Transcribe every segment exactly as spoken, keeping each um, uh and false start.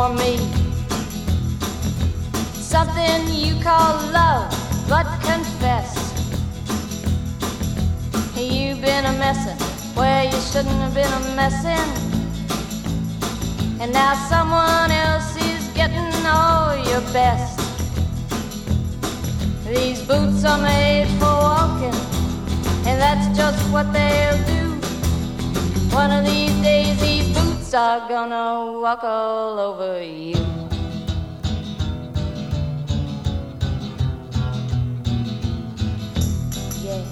for me. Something you call love, but confess you've been a messin' where you shouldn't have been a messin', and now someone else is getting all your best. These boots are made for walking, and that's just what they'll do. One of these days these boots are gonna walk all over you. Yeah.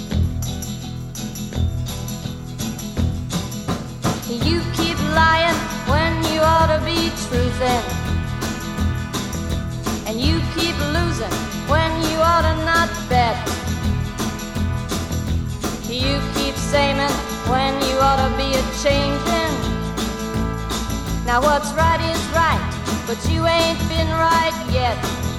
You keep lying when you ought to be truthin', and you keep losing when you ought to not bet. You keep saying when you ought to be a changin'. Now what's right is right, but you ain't been right yet.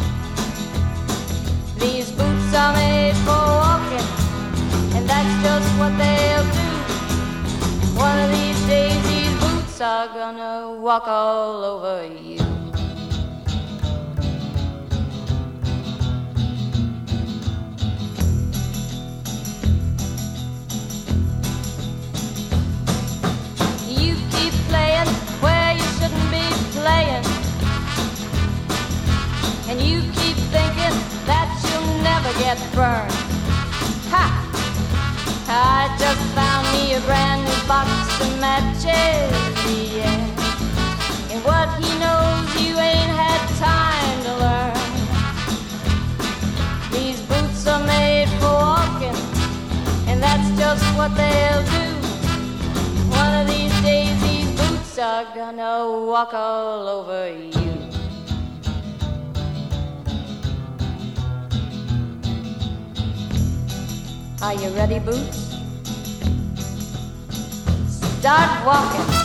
These boots are made for walking, and that's just what they'll do. One of these days these boots are gonna walk all over you. You keep playing where you shouldn't be playing, and you keep thinking that you'll never get burned. Ha! I just found me a brand new box of matches, yeah. And what he knows you ain't had time to learn. These boots are made for walking, and that's just what they'll do. One of these days these boots are gonna walk all over you. Are you ready, Boots? Start walking.